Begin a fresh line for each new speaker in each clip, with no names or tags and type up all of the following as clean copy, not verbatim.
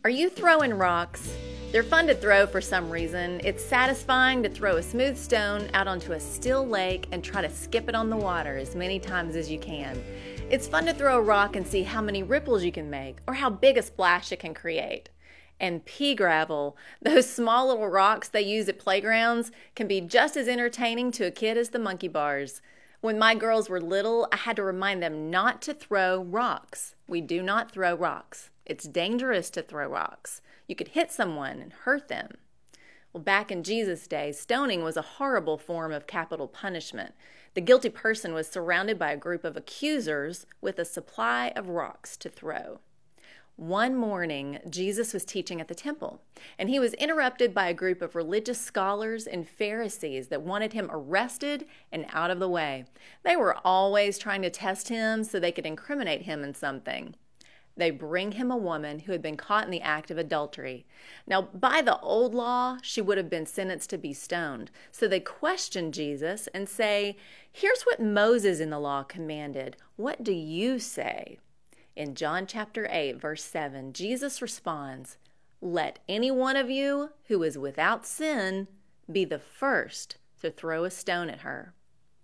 Are you throwing rocks? They're fun to throw for some reason. It's satisfying to throw a smooth stone out onto a still lake and try to skip it on the water as many times as you can. It's fun to throw a rock and see how many ripples you can make or how big a splash it can create. And pea gravel, those small little rocks they use at playgrounds, can be just as entertaining to a kid as the monkey bars. When my girls were little, I had to remind them not to throw rocks. We do not throw rocks. It's dangerous to throw rocks. You could hit someone and hurt them. Well, back in Jesus' day, stoning was a horrible form of capital punishment. The guilty person was surrounded by a group of accusers with a supply of rocks to throw. One morning, Jesus was teaching at the temple, and he was interrupted by a group of religious scholars and Pharisees that wanted him arrested and out of the way. They were always trying to test him so they could incriminate him in something. They bring him a woman who had been caught in the act of adultery. Now, by the old law, she would have been sentenced to be stoned. So they question Jesus and say, "Here's what Moses in the law commanded. What do you say?" In John chapter 8, verse 7, Jesus responds, "Let any one of you who is without sin be the first to throw a stone at her."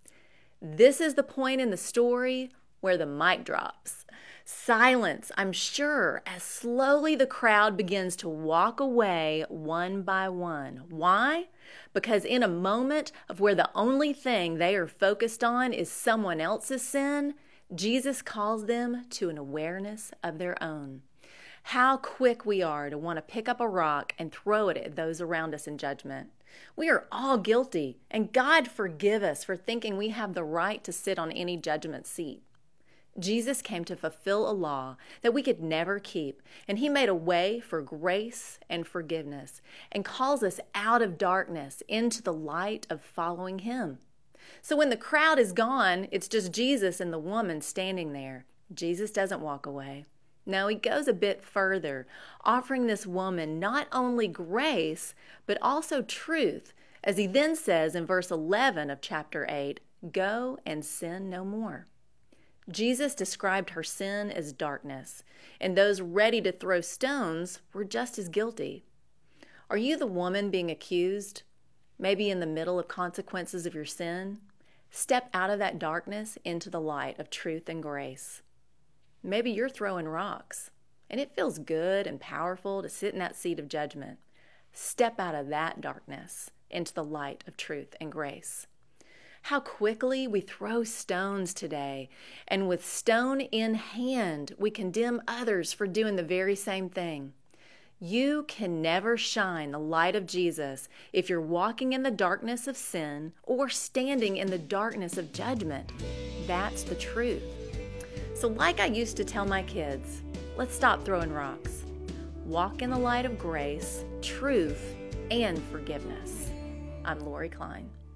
This is the point in the story where the mic drops. Silence, I'm sure, as slowly the crowd begins to walk away one by one. Why? Because in a moment of where the only thing they are focused on is someone else's sin, Jesus calls them to an awareness of their own. How quick we are to want to pick up a rock and throw it at those around us in judgment. We are all guilty, and God forgive us for thinking we have the right to sit on any judgment seat. Jesus came to fulfill a law that we could never keep, and he made a way for grace and forgiveness and calls us out of darkness into the light of following him. So when the crowd is gone, it's just Jesus and the woman standing there. Jesus doesn't walk away. No, he goes a bit further, offering this woman not only grace, but also truth, as he then says in verse 11 of chapter 8, "Go and sin no more." Jesus described her sin as darkness, and those ready to throw stones were just as guilty. Are you the woman being accused? Maybe in the middle of consequences of your sin? Step out of that darkness into the light of truth and grace. Maybe you're throwing rocks, and it feels good and powerful to sit in that seat of judgment. Step out of that darkness into the light of truth and grace. How quickly we throw stones today, and with stone in hand, we condemn others for doing the very same thing. You can never shine the light of Jesus if you're walking in the darkness of sin or standing in the darkness of judgment. That's the truth. So like I used to tell my kids, let's stop throwing rocks. Walk in the light of grace, truth, and forgiveness. I'm Lori Klein.